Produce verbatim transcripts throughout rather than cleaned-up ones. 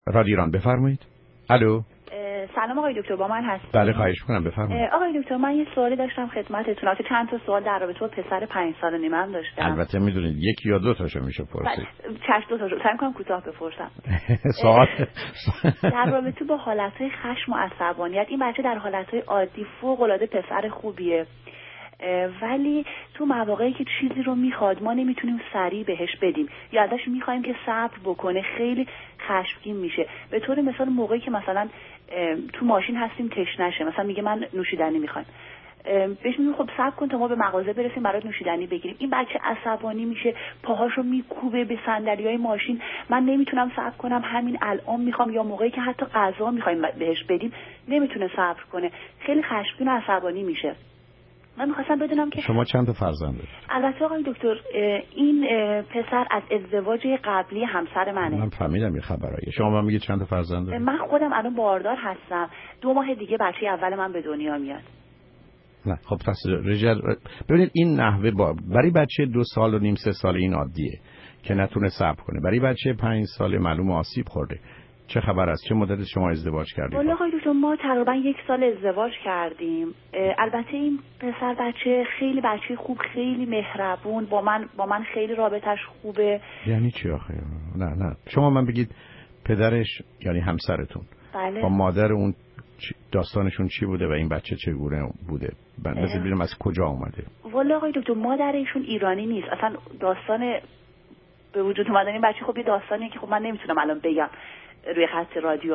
رادیو ایران بفرمایید. الو. سلام آقای دکتر، با من هستید؟ بله خواهش می‌کنم بفرمایید. آقای دکتر من یه سوالی داشتم خدمتتون. البته چند تا سوال در رابطه با پسر پنج سال و نیمه‌ام داشتم. البته میدونید یک یا دو تاشو میشه پرسید. چش دو تاشو سعی کنم کوتاه بپرسم. سوال در رابطه با حالت‌های خشم و عصبانیت، این بچه در حالت‌های عادی فوق‌العاده پسر خوبیه، ولی تو مواقعی که چیزی رو میخواد ما نمیتونیم سریع بهش بدیم یا ازش میخوایم که صبر بکنه، خیلی خشمگین میشه. به طور مثال موقعی که مثلا تو ماشین هستیم تشنشه، مثلا میگه من نوشیدنی میخوام، بهش میگم خب صبر کن تا ما به مغازه برسیم برات نوشیدنی بگیریم. این بچه عصبانی میشه، پاهاشو میکوبه به صندلیای ماشین، من نمیتونم صبر کنم همین الان میخوام. یا موقعی که حتی غذا میخوایم بهش بدیم نمیتونه صبر کنه، خیلی خشمگین و عصبانی میشه. من می‌خواستم بدونم که شما چند تا فرزند دارید؟ البته آقای دکتر این پسر از ازدواج قبلی همسر منه. من فهمیدم این خبرایی. شما من میگید چند تا فرزند دارید؟ من خودم الان باردار هستم، دو ماه دیگه بچه اول من به دنیا میاد. نه خب پس رجال ببینید این نحوه با برای بچه دو سال و نیم سه سال این عادیه که نتونه صبر کنه. برای بچه پنج سال معلوم آسیب خورده. چه خبر است؟ چه مدت شما ازدواج کردید؟ والا آقای دکتر ما تقریبا یک سال ازدواج کردیم. البته این پسر بچه خیلی بچه خوب، خیلی مهربون، با من با من خیلی رابطش خوبه. یعنی چی آخه؟ نه نه شما من بگید پدرش یعنی همسرتون بله. با مادر اون داستانشون چی بوده و این بچه چگونه بوده؟ بذار ببینم از کجا اومده. والا آقای دکتر مادر ایشون ایرانی نیست، اصلا داستان به وجود اومدن این بچه خب یه داستانیه که خب من نمیتونم الان بگم روی خط رادیو،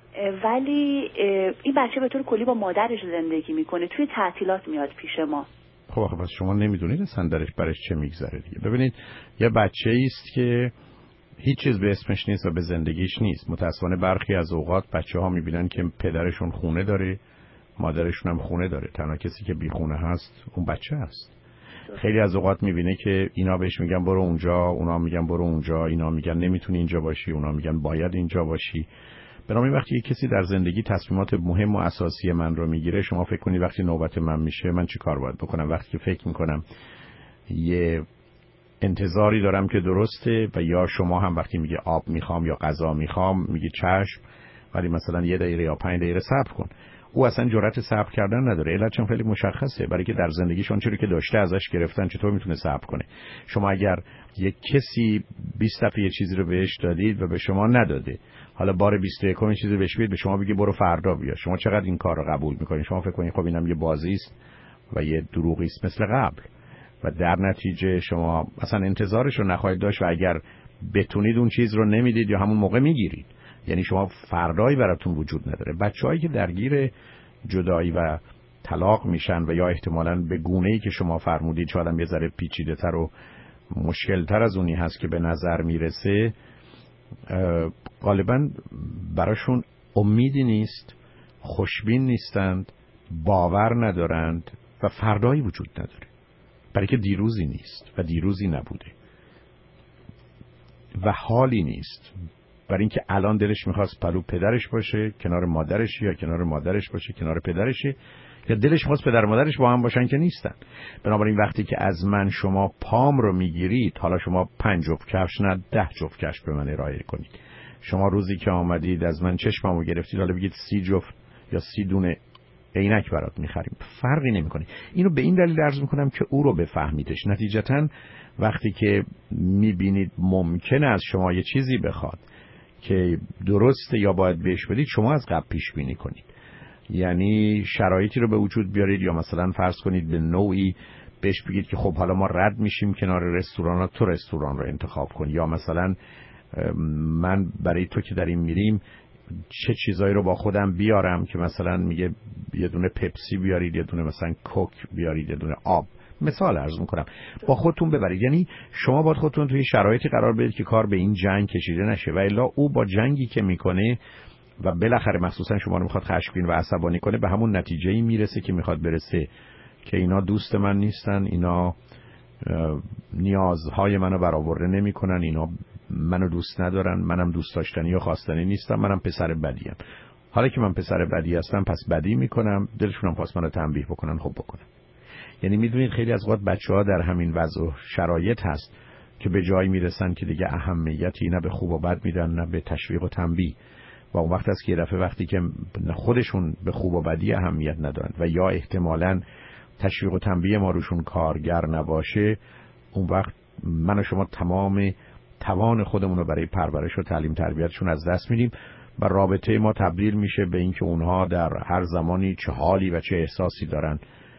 ولی این بچه به طور کلی با مادرش زندگی میکنه، توی تعطیلات میاد پیش ما. خب آخه پس شما نمیدونید اصلا درش برش چه میگذره دیگه. ببینید یه بچه‌ای است که هیچ چیز به اسمش نیست و به زندگیش نیست. متأسفانه برخی از اوقات بچه‌ها میبینن که پدرشون خونه داره، مادرشون هم خونه داره، تنها کسی که بی خونه هست اون بچه است. خیلی از اوقات میبینه که اینا بهش میگن برو اونجا، اونا میگن برو اونجا، اینا میگن نمیتونی اینجا باشی، اونا میگن باید اینجا باشی. بنابراین وقتی یک کسی در زندگی تصمیمات مهم و اساسی من رو میگیره، شما فکر کنید وقتی نوبت من میشه من چی کار باید بکنم؟ وقتی که فکر میکنم یه انتظاری دارم که درسته و یا شما هم وقتی میگه آب میخوام یا غذا میخوام میگه چشم، ولی مثلا یه دقیقه یا پنج دقیقه صبر کن، او اصلا جرأت صبر کردن نداره. علت چون خیلی مشخصه، برای که در زندگیش اون چیزی که داشته ازش گرفتن، چطور میتونه صبر کنه؟ شما اگر یک کسی بیست دفعه یه چیزی رو بهش دادید و به شما نداده، حالا بار بیست و یکم چیزی بهش بدید، به شما بگه برو فردا بیا، شما چقدر این کار رو قبول میکنید؟ شما فکر کنید خب اینم یه بازی است و یه دروغی است مثل قبل و در نتیجه شما اصلا انتظارش رو نخواهید داشت و اگر بتونید اون چیز رو نمیدید یا همون موقع میگیرید. یعنی شما فردایی براتون وجود نداره. بچه‌هایی که درگیر جدایی و طلاق میشن و یا احتمالاً به گونه‌ای که شما فرمودید شاید هم یه ذره پیچیده‌تر و مشکل‌تر از اونی هست که به نظر میرسه، غالباً براشون امیدی نیست، خوشبین نیستند، باور ندارند و فردایی وجود نداره، برای که دیروزی نیست و دیروزی نبوده و حالی نیست، برای اینکه الان دلش میخواست پلو پدرش باشه کنار مادرش، یا کنار مادرش باشه کنار پدرشه، یا دلش میخواست پدر مادرش با هم باشن که نیستن. بنابراین وقتی که از من شما پام رو میگیرید، حالا شما پنج جفت کفش نه ده جفت کفش به من ارائه کنید. شما روزی که آمدید از من چشممو گرفتید، حالا بگید سی جفت یا سی دونه عینک برات میخریم، فرقی نمیکنه. اینو به این دلیل عرض میکنم که او رو بفهمیدش. نتیجتاً وقتی که میبینید ممکنه از شما یه چیزی بخواد که درسته یا باید بهش بدید، شما از قبل پیش بینی کنید. یعنی شرایطی رو به وجود بیارید، یا مثلا فرض کنید به نوعی بهش بگید که خب حالا ما رد میشیم کنار رستوران ها، تو رستوران رو انتخاب کن، یا مثلا من برای تو که در این میریم چه چیزایی رو با خودم بیارم که مثلا میگه یه دونه پپسی بیارید، یه دونه مثلا کوک بیارید، یه دونه آب، مثال عرض میکنم، با خودتون ببرید. یعنی شما باید خودتون توی شرایطی قرار بدید که کار به این جنگ کشیده نشه، و الا او با جنگی که میکنه و بالاخره مخصوصا شما رو میخواد خشمگین و عصبانی کنه، به همون نتیجه‌ای میرسه که میخواد برسه که اینا دوست من نیستن، اینا نیازهای منو برآورده نمیکنن، اینا منو دوست ندارن، منم دوست داشتنی یا خواستنی نیستم، منم پسر بدیم. حالا که من پسر بدی هستم پس بدی میکنم، دلشونم خواست منو تنبیه بکنن، خب بکنم. یعنی میدونید خیلی از وقت بچه‌ها در همین وضع و شرایط هست که به جایی میرسن که دیگه اهمیتی نه به خوب و بد میدن نه به تشویق و تنبیه. و اون وقت است که یه دفعه وقتی که خودشون به خوب و بدی اهمیت ندارن و یا احتمالاً تشویق و تنبیه ما روشون کارگر نباشه، اون وقت من و شما تمام توان خودمون رو برای پرورش و تعلیم تربیتشون از دست میدیم و رابطه ما تبدیل میشه به اینکه اونها در هر زمانی چه حالی و چه احساسی دارن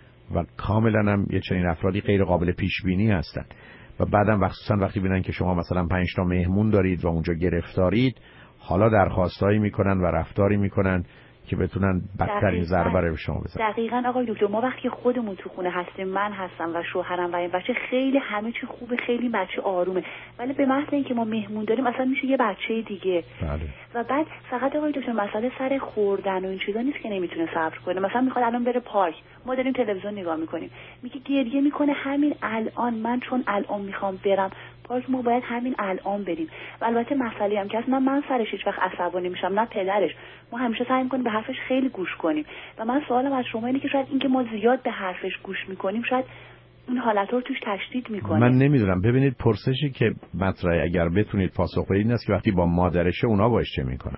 و کاملا هم یه چنین افرادی غیر قابل پیش بینی هستن. و بعدم مخصوصا وقتی ببینن که شما مثلا پنج تا مهمون دارید و اونجا گرفتارید، حالا درخواستایی میکنن و رفتاری میکنن که بتونن بدترین ضربه رو به شما بزنن. دقیقاً آقای دکتر، ما وقتی خودمون تو خونه هستیم، من هستم و شوهرم و این بچه، خیلی همه چی خوبه، خیلی بچه آرومه، ولی به محض اینکه ما مهمون داریم اصلا میشه یه بچه دیگه. بله. و بعد فقط آقای دکتر مسئله سر خوردن و این چیزا نیست که نمیتونه صبر کنه. مثلا میخواد الان بره پارک، ما داریم تلویزیون نگاه میکنیم، میگه گریه میکنه همین الان، من چون الان میخوام برم پارک، ما باید همین الان بریم. و البته مسئله هم که اصلا من سرش هیچ وقت عصبانی نمیشم نه پدرش، ما همیشه سعی میکنیم به حرفش خیلی گوش کنیم. و من سوالم از شما اینه که شاید اینکه ما زیاد به حرفش گوش میکنیم شاید این حالت رو توش تشدید میکنه. من نمیدونم. ببینید پرسشی که مطرحه اگر بتونید پاسخ بدید این است که وقتی با مادرشه اونا باش چه میکنن.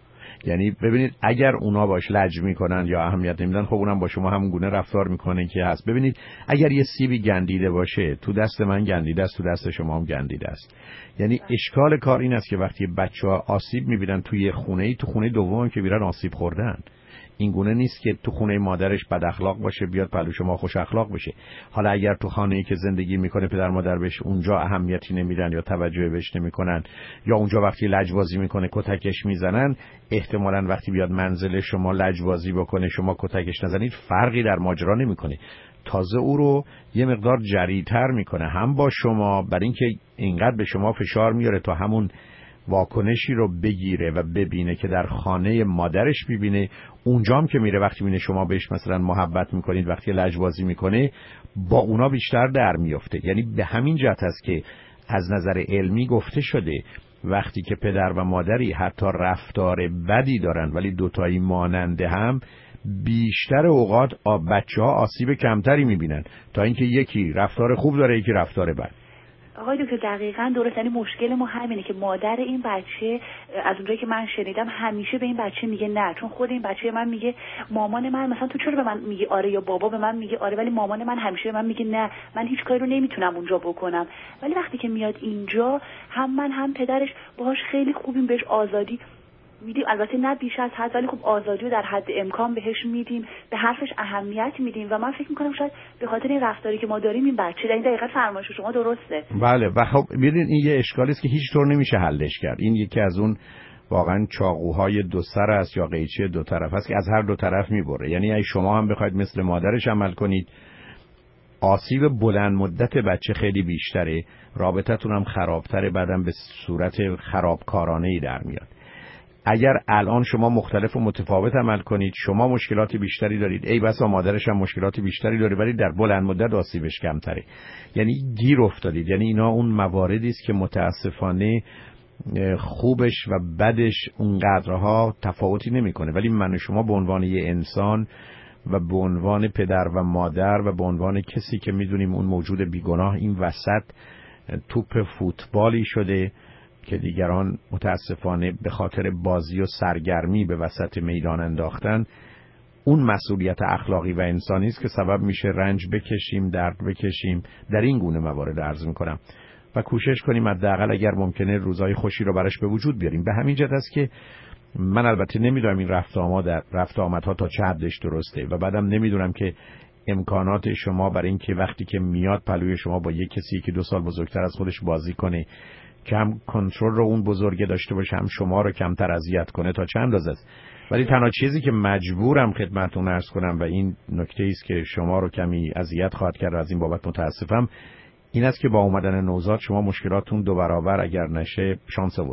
یعنی ببینید اگر اونا باش لج میکنن یا اهمیت نمیدن، خب اونم با شما همون گونه رفتار میکنه که هست. ببینید اگر یه سیبی گندیده باشه، تو دست من گندیده است، تو دست شما هم گندیده است. یعنی اشکال کار این است که وقتی بچه‌ها آسیب میبینن توی خونه‌ای، تو خونه دوم که میرن آسیب خوردن. این گونه نیست که تو خونه مادرش بد اخلاق باشه بیاد پلو شما خوش اخلاق بشه. حالا اگر تو خانه‌ای که زندگی میکنه پدر مادر بهش اونجا اهمیتی نمیدن یا توجه بهش نمیکنن، یا اونجا وقتی لجبازی میکنه کتکش میزنن، احتمالاً وقتی بیاد منزل شما لجبازی بکنه شما کتکش نزنید، فرقی در ماجرا نمیکنه. تازه او رو یه مقدار جری‌تر میکنه هم با شما، برای اینکه اینقدر به شما فشار میاره تا همون واکنشی رو بگیره و ببینه که در خانه مادرش ببینه. اونجام که میره وقتی میبینه شما بهش مثلا محبت میکنید، وقتی لجبازی میکنه با اونا بیشتر در میفته. یعنی به همین جهت است که از نظر علمی گفته شده وقتی که پدر و مادری حتی رفتار بدی دارن ولی دوتایی ماننده هم، بیشتر اوقات بچه ها آسیب کمتری میبینن تا اینکه یکی رفتار خوب داره یکی رفتار بد. آقای دکتر دقیقاً درست. یعنی مشکل ما همینه که مادر این بچه از اونجایی که من شنیدم همیشه به این بچه میگه نه، چون خود این بچه من میگه مامان من مثلا تو چرا به من میگی آره، یا بابا به من میگه آره، ولی مامان من همیشه به من میگه نه، من هیچ کاری رو نمیتونم اونجا بکنم. ولی وقتی که میاد اینجا هم من هم پدرش باهاش خیلی خوبیم، بهش آزادی میدیم، البته نه بیش از حد، ولی خب آزادی رو در حد امکان بهش میدیم، به حرفش اهمیت میدیم. و من فکر میکنم شاید به خاطر این رفتاری که ما داریم این بچه در این دقیقاً فرمایش شما درسته. بله. و خب ببینید این یه اشکالی است که هیچ طور نمیشه حلش کرد. این یکی از اون واقعا چاقوهای دو سر است یا قیچی دو طرف است که از هر دو طرف میبره. یعنی اگه شما هم بخواید مثل مادرش عمل کنید، آسیب بلند مدت بچه خیلی بیشتره، رابطتون هم خرابتره، بعدم به صورت خرابکارانه‌ای در میاد. اگر الان شما مختلف و متفاوت عمل کنید، شما مشکلات بیشتری دارید، ای بسا مادرش هم مشکلات بیشتری داره، ولی در بلند مدت آسیبش کمتره. یعنی گیر افتادید. یعنی اینا اون مواردی است که متاسفانه خوبش و بدش اونقدرها تفاوتی نمیکنه، ولی من و شما به عنوان یه انسان و به عنوان پدر و مادر و به عنوان کسی که میدونیم اون موجود بیگناه این وسط توپ فوتبالی شده که دیگران متاسفانه به خاطر بازی و سرگرمی به وسط میدان انداختن، اون مسئولیت اخلاقی و انسانی است که سبب میشه رنج بکشیم، درد بکشیم. در این گونه موارد عرض میکنم و کوشش کنیم حداقل اگر ممکنه روزهای خوشی رو براش به وجود بیاریم. به همین جهت است که من البته نمیدونم این رفت آمد در رفت آمدها تا چه حدش درسته و بعدم نمیدونم که امکانات شما برای اینکه وقتی که میاد پلوی شما با یک کسی که دو سال بزرگتر از خودش بازی کنه که هم کنترل رو اون بزرگه داشته باشه هم شما رو کمتر اذیت کنه تا چند اندازه است. ولی تنها چیزی که مجبورم خدمتتون عرض کنم و این نکته است که شما رو کمی اذیت خواهد کرد، از این بابت متاسفم، این است که با اومدن نوزاد شما مشکلاتتون دو برابر اگر نشه شانس آوردی.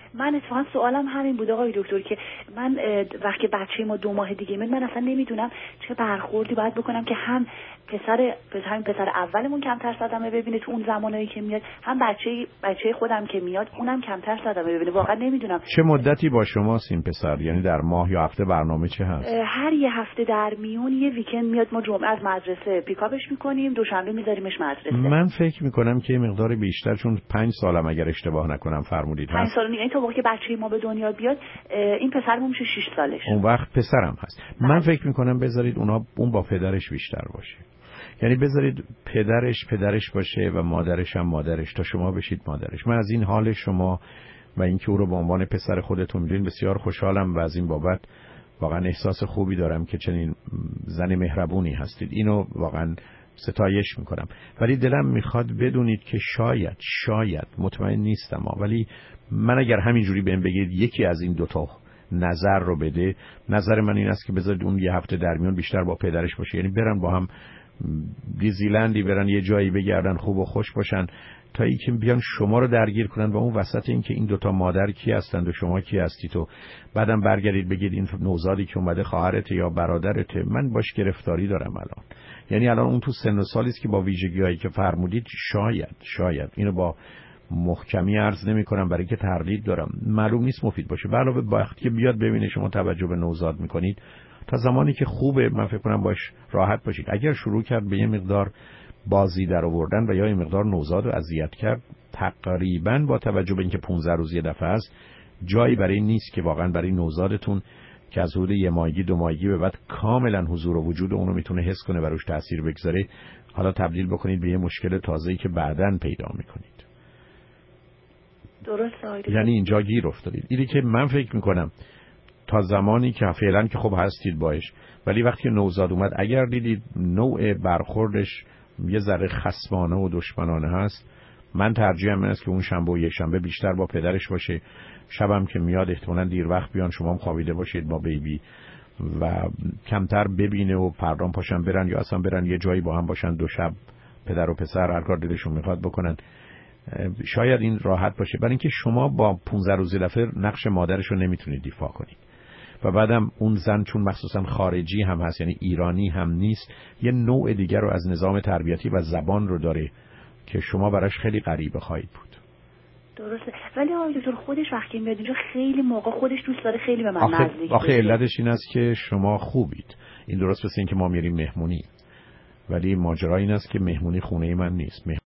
من اتفاقا سوالم همین بود آقای دکتر که من وقتی بچه ما دو ماه دیگه میاد من اصلا نمیدونم چه برخوردی باید بکنم که هم پسر همین پسر اولمون کمتر صدمه ببینه تو اون زمانایی که میاد، هم بچه بچه خودم که میاد اونم کمتر صدمه ببینه. واقعا نمیدونم چه مدتی با شماست این پسر؟ یعنی در ماه یا هفته برنامه چه هست؟ هر یه هفته در میون یه ویکند میاد، ما جمعه از مدرسه پیکاپش میکنیم، دوشنبه میذاریمش مدرسه. من فکر میکنم که مقدار بیشتر، چون پنج سالم اگر اشتباه نکنم فرمودید پنج سال نیست، این تا وقتی که بچه ما به دنیا بیاد این پسرمون میشه شش سالش، اون وقت پسرم هست. بله. من فکر میکنم بذارید اونا اون با پدرش بیشتر باشه، یعنی بذارید پدرش پدرش باشه و مادرش هم مادرش تا شما بشید مادرش. من از این حال شما و اینکه او رو به عنوان پسر خودتون می‌دونید بسیار خوشحالم و از این بابت واقعا احساس خوبی دارم که چنین زن مهربونی هستید. اینو واقعا ستایش میکنم. ولی دلم میخواد بدونید که شاید شاید مطمئن نیستم، ولی من اگر همینجوری بهم بگید یکی از این دوتا نظر رو بده، نظر من این است که بذارید اون یه هفته در میون بیشتر با پدرش باشه، یعنی برن با هم دیزیلندی، برن یه جایی بگردن خوب و خوش باشن، تا اینکه بیان شما رو درگیر کنن و اون وسط این که این دوتا مادر کی هستند و شما کی هستید و بعدم برگردید بگید این نوزادی که اومده خواهرته یا برادرته. من باش گرفتاری دارم الان، یعنی الان اون تو سن و سالی است که با ویژگی‌هایی که فرمودید شاید شاید اینو با محکمی عرض نمی‌کنم برای که تردید دارم، معلوم نیست مفید باشه. علاوه بر وقتی که بیاد ببینه شما توجه به نوزاد می‌کنید، تا زمانی که خوبه من فکر کنم باش راحت باشید. اگر شروع کرد به یه مقدار بازی در آوردن و یا یه مقدار نوزاد رو اذیت کرد، تقریباً با توجه به اینکه پانزده روز یه دفعه است، جایی برای نیست که واقعاً برای نوزادتون که از حدود یه ماهگی دو ماهگی به بعد کاملاً حضور و وجود اونو میتونه حس کنه و روش تأثیر بگذاره، حالا تبدیل بکنید به یه مشکل تازه‌ای که بعداً پیدا میکنید. درسته. یعنی اینجا گیر افتادید. اینی که من فکر میکنم تا زمانی که فعلا که خب هستید باش، ولی وقتی نوزاد اومد اگر دیدید نوع برخوردش یه ذره خصمانه و دشمنانه هست، من ترجیحم این است که اون شنبه و یک شنبه بیشتر با پدرش باشه، شبم که میاد احتمالاً دیر وقت بیان شما هم خوابیده باشید با بیبی و کمتر ببینه و پردام پاشن برن یا اصلا برن یه جایی با هم باشن دو شب پدر و پسر هر کار دلشون میخواد بکنن. شاید این راحت باشه، برای اینکه شما با پانزده روز دفعه نقش مادرش رو نمیتونید دفاع کنید و بعدم اون زن چون مخصوصا خارجی هم هست، یعنی ایرانی هم نیست، یه نوع دیگر رو از نظام تربیتی و زبان رو داره که شما براش خیلی غریبه خواهید بود. درسته. ولی آقای دکتر خودش وقتی میاد اینجا خیلی موقع خودش دوست داره خیلی به من آخه نزدیک بشه. آخه علتش این است که شما خوبید. این درست مثل این که ما میریم مهمونی، ولی ماجرا این است که مهمونی خونه من نیست،